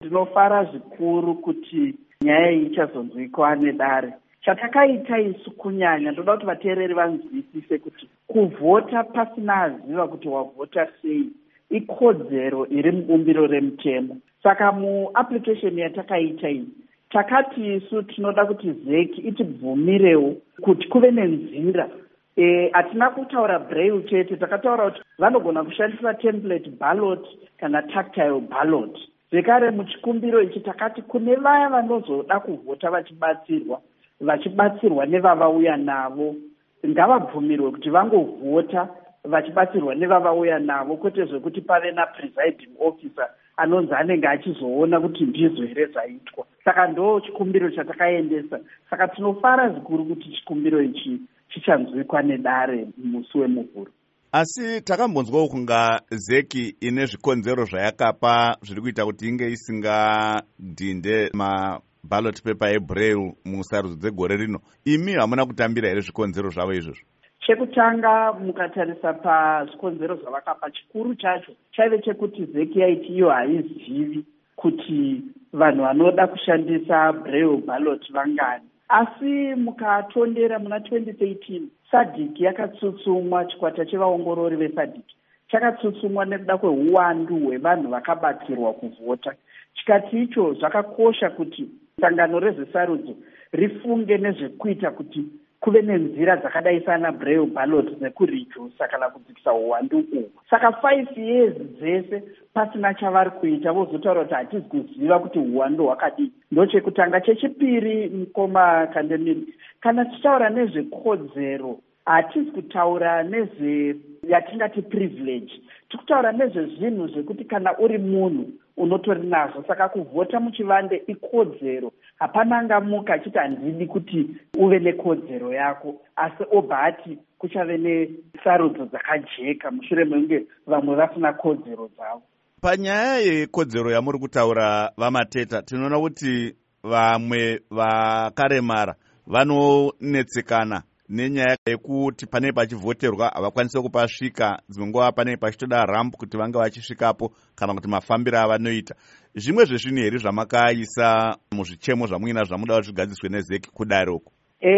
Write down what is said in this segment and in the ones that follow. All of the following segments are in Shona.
Ndinofara zvikuru kuti nyaya iyi ichazonzwikwa nedare. Chatakaita isu kunyanya, ndoda kuti vateereri vanzwisise kuti kuvhota pasina aziva kuti wavhota sei ikodzero iri mubumbiro remutemo. Saka muapplication yatakaita iyi, takati isu tinoda kuti ZEC itibvumirewo kuti kuve nenzira. Hatina kutaura braille chete, takataura kuti vanogona kushandisa template ballot kana tactile ballot. Zvekare muchikumbiro ichi takati kune vaya vanozoda kuvhota vachibatsirwa nevavauya navo, ngavabvumirwe kuti vangovhota vachibatsirwa nevavauya navo, kwete zvekuti pave napresiding officer anonzi anenge achizoona kuti ndizvo here zvaitwa. Saka ndo chikumbiro chatakaendesa. Saka tinofara zvikuru kuti chikumbiro ichi chichanzwikwa nedare musi wemuvhuro. Asi takambonzwawo kunga ZEC ine zvikonzero zvayakapa zviri kuita kuti inge isingadhinde maballot paper ebraille musarudzo dzegore rino. Imi hamuna kutambira here zvikonzero zvavo izvozvo? Chekutanga mukatarisa pazvikonzero zvavakapa, chikuru chacho chaive chekuti ZEC yaiti iyo haizivi kuti vanhu vanoda kushandisa braille ballot vangani. Asi mukatondera muna 2013 SADC yakatsutsumwa, chikwata chevaongorori veSADC chakatsutsumwa nekuda kweuwandu hwevanhu vakabatsirwa kuvhota. Chikati icho zvakakosha kuti sangano rezvesarudzo rifunge nezvekuita kuti kuve nenzira dzakadai sana braille ballot nekurijusa kana kudzikisa uwandu uhu. Saka 5 years dzese pasina chavari kuita, vozotaura kuti hatizi kuziva kuti uwandu hwakadii. Ndochekutanga. Chechipiri, mukoma Kandemiri, kana tichitaura nezvekodzero, hatizi kutaura yatingati privilege. Tikutaura nezvezvinhu zvekuti kana uri munhu unotori nazvo. Saka kuvhota muchivande ikodzero. Hapana angamuka achiti handidi kuti uve nekodzero yako, asi obva ati kuchave nesarudzo dzakajeka mushure mekunge vamwe vasina kodzero dzavo. Panyaya yekodzero yamuri kutaura vamateta, tinoona kuti vamwe vakaremara vanonetsekana nenyaya yekuti panei pachivhoterwa havakwanisi kupasvika, dzimwe nguva panei pachitoda ramp kuti vange vachisvikapo kana kuti mafambiro avanoita. Zvimwe zvezvinhu here zvamakaisa muzvichemo zvamuina zvamuda kuti zvigadziswe neZEC kudare uko?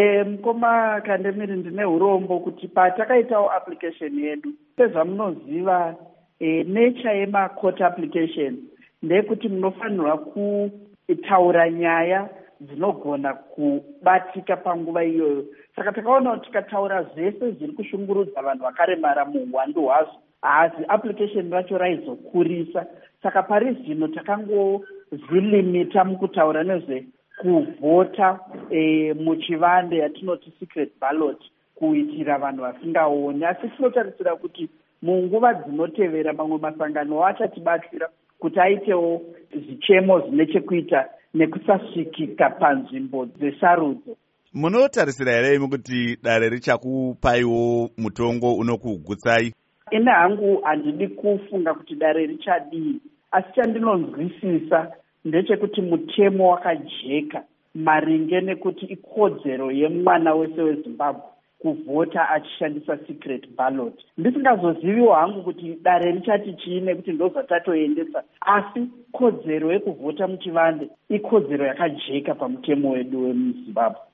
Mukoma Kandemiri, ndine urombo kuti patakaitawo application yedu, sezvamunoziva nature yemacourt application ndeyekuti munofanirwa kutaura nyaya dzinogona kubatika panguva iyoyo. Saka takaona kuti tikataura zvese zviri kushungurudza vanhu vakaremara muuwandu hwazvo, hazi application racho raizokurisa. Saka pari zvino takangozvilimita mukutaura nezvekuvhota muchivande yatinoti secret ballot, kuitira vanhu vasingaoni. Asi tinotarisira kuti munguva dzinotevera mamwe masangano achatibatsira kuti aitewo zvichemo zvine chekuita nekusasvikika panzvimbo dzesarudzo. Munotarisira here imi kuti dare richakupaiwo mutongo unokugutsai? Ine hangu handidi kufunga kuti dare richadii, asi chandinonzwisisa ndechekuti mutemo wakajeka maringe nekuti ikodzero yemwana wese weZimbabwe kuvhota achishandisa secret ballot. Ndisingazoziviwo hangu kuti dare richati chiine kuti ndozvatatoendesa, asi kodzero yekuvhota muchivande ikodzero yakajeka pamutemo wedu wemuZimbabwe.